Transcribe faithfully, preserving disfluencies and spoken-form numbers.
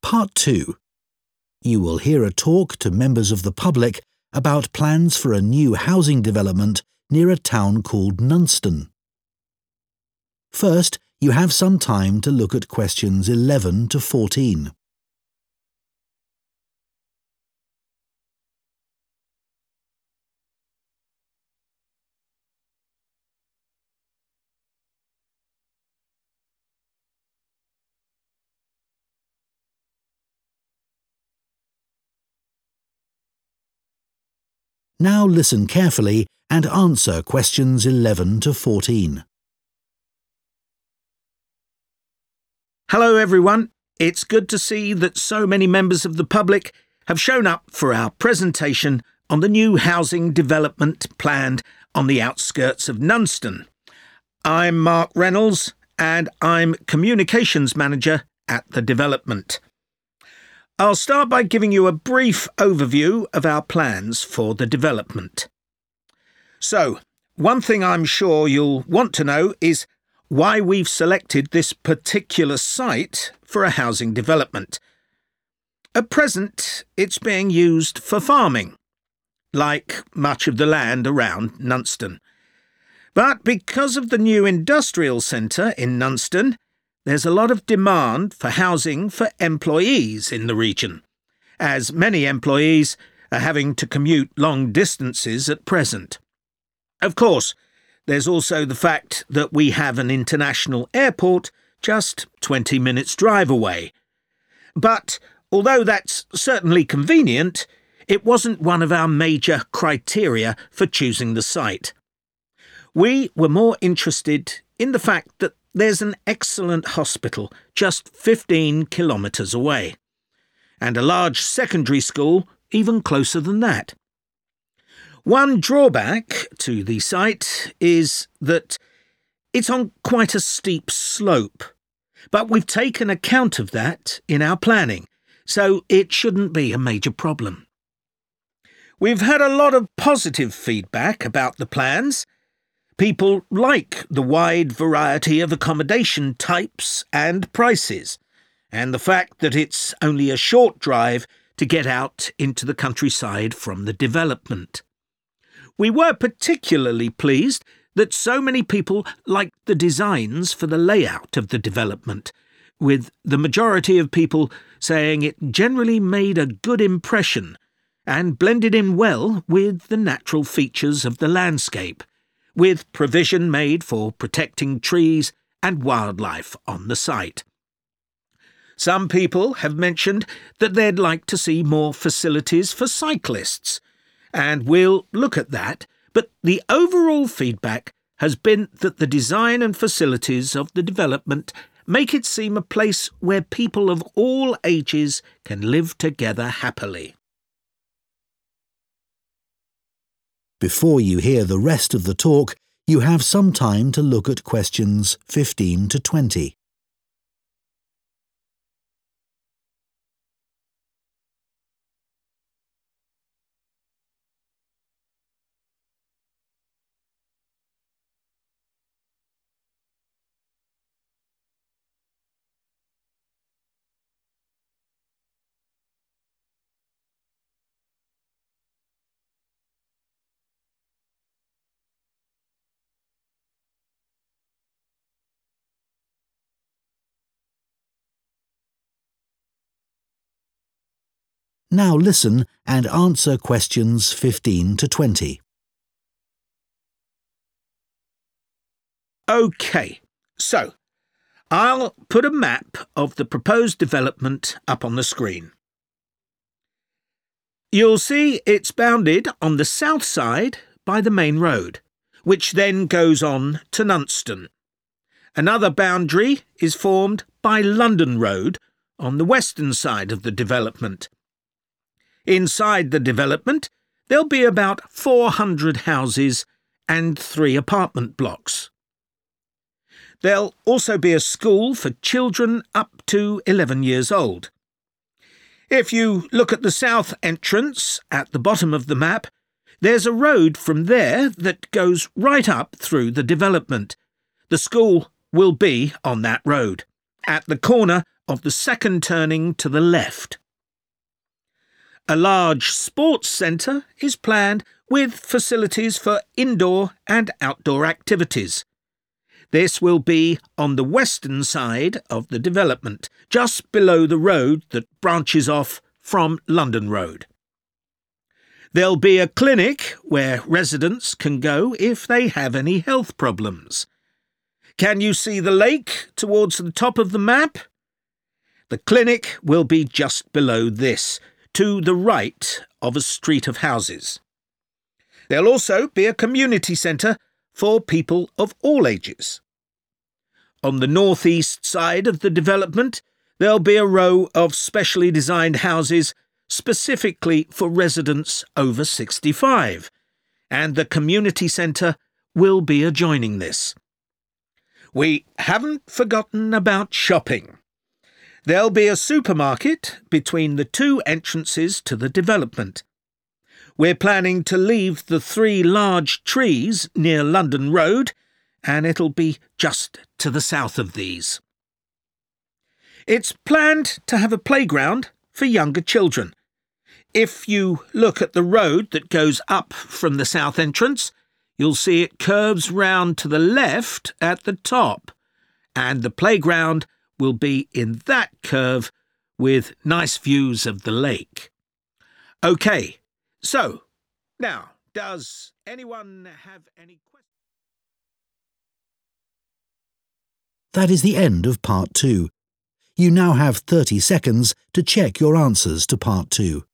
Part two. You will hear a talk to members of the public about plans for a new housing development near a town called Nunston. First, you have some time to look at questions eleven to fourteen. Now listen carefully and answer questions eleven to fourteen. Hello everyone, it's good to see that so many members of the public have shown up for our presentation on the new housing development planned on the outskirts of Nunston. I'm Mark Reynolds and I'm Communications Manager at the development. I'll start by giving you a brief overview of our plans for the development. So, one thing I'm sure you'll want to know is why we've selected this particular site for a housing development. At present, it's being used for farming, like much of the land around Nunston. But because of the new industrial centre in Nunston, there's a lot of demand for housing for employees in the region, as many employees are having to commute long distances at present. Of course, there's also the fact that we have an international airport just twenty minutes drive away. But although that's certainly convenient, it wasn't one of our major criteria for choosing the site. We were more interested in the fact that there's an excellent hospital just fifteen kilometres away, and a large secondary school even closer than that. One drawback to the site is that it's on quite a steep slope, but we've taken account of that in our planning, so it shouldn't be a major problem. We've had a lot of positive feedback about the plans. People like the wide variety of accommodation types and prices, and the fact that it's only a short drive to get out into the countryside from the development. We were particularly pleased that so many people liked the designs for the layout of the development, with the majority of people saying it generally made a good impression and blended in well with the natural features of the landscape, with provision made for protecting trees and wildlife on the site. Some people have mentioned that they'd like to see more facilities for cyclists, and we'll look at that, but the overall feedback has been that the design and facilities of the development make it seem a place where people of all ages can live together happily. Before you hear the rest of the talk, you have some time to look at questions fifteen to twenty. Now listen and answer questions fifteen to twenty. OK, so I'll put a map of the proposed development up on the screen. You'll see it's bounded on the south side by the main road, which then goes on to Nunston. Another boundary is formed by London Road on the western side of the development. Inside the development, there'll be about four hundred houses and three apartment blocks. There'll also be a school for children up to eleven years old. If you look at the south entrance at the bottom of the map, there's a road from there that goes right up through the development. The school will be on that road, at the corner of the second turning to the left. A large sports centre is planned with facilities for indoor and outdoor activities. This will be on the western side of the development, just below the road that branches off from London Road. There'll be a clinic where residents can go if they have any health problems. Can you see the lake towards the top of the map? The clinic will be just below this, to the right of a street of houses. There'll also be a community centre for people of all ages. On the northeast side of the development, there'll be a row of specially designed houses specifically for residents over sixty-five, and the community centre will be adjoining this. We haven't forgotten about shopping. There'll be a supermarket between the two entrances to the development. We're planning to leave the three large trees near London Road, and it'll be just to the south of these. It's planned to have a playground for younger children. If you look at the road that goes up from the south entrance, you'll see it curves round to the left at the top, and the playground will be in that curve with nice views of the lake. OK, so, now, does anyone have any questions? That is the end of part two. You now have thirty seconds to check your answers to part two.